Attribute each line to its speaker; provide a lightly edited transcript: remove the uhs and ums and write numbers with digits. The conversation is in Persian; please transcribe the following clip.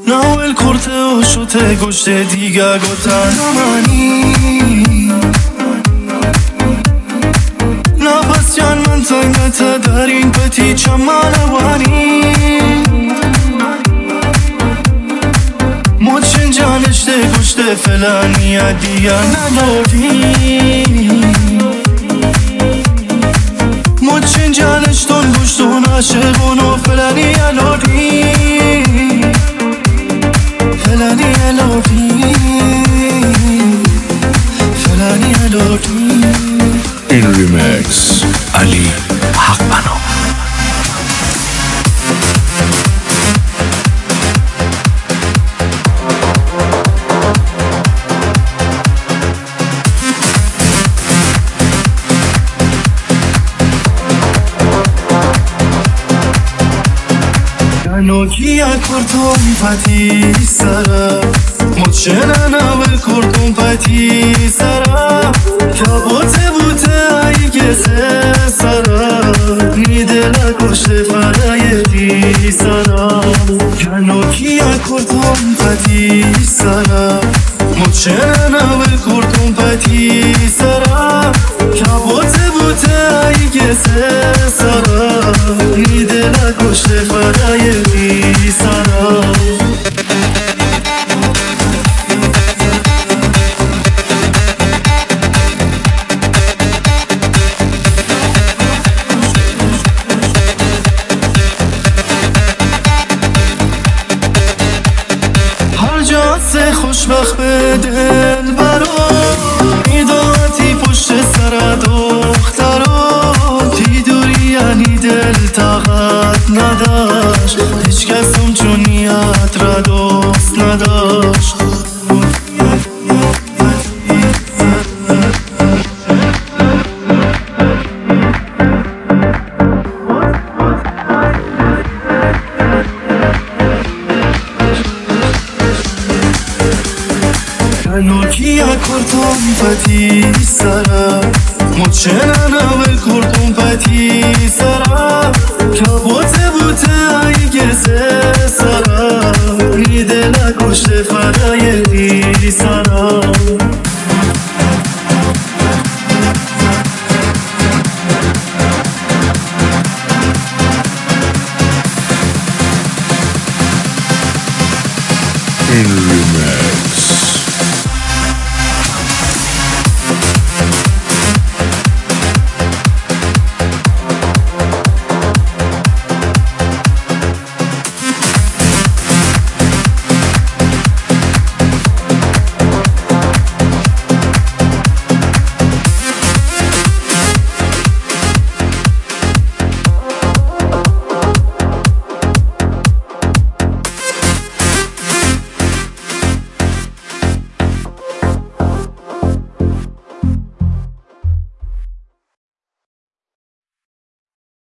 Speaker 1: No il corteo شده گشته دیگه گفتن منی نفس جان من تنگت در این پتی چمانوانی مچن جانشته گشته فلانی دیگه نداری مچن جانشتون گشتون عشقون و فلانی الاری فلانی الاری فلانی الاری
Speaker 2: این ریمیکس علی حقبنا.
Speaker 1: نوکیا کردم پتی سرا مچنانا ول کردم پتی سرا کابوته بوته ای گسه سرا نیدلا کشته فرای دی سرا نوکیا کردم پتی سرا مچنانا ول کردم پتی سرا کابوته بوته ای گسه سرا نیدلا کشته فرای دی سرا خوشبخت به دل برا میداتی پشت سر دخترا تی دوری یعنی دل طاقت نداشت هیچ کسم چونیت را دوست نداشت نوکیا کردم پتی سرا مچنانا ول کردم پتی سرا کابوته بوته ای گسه سرا نیدلا کشته فرای دی سرا
Speaker 2: این ریمیکس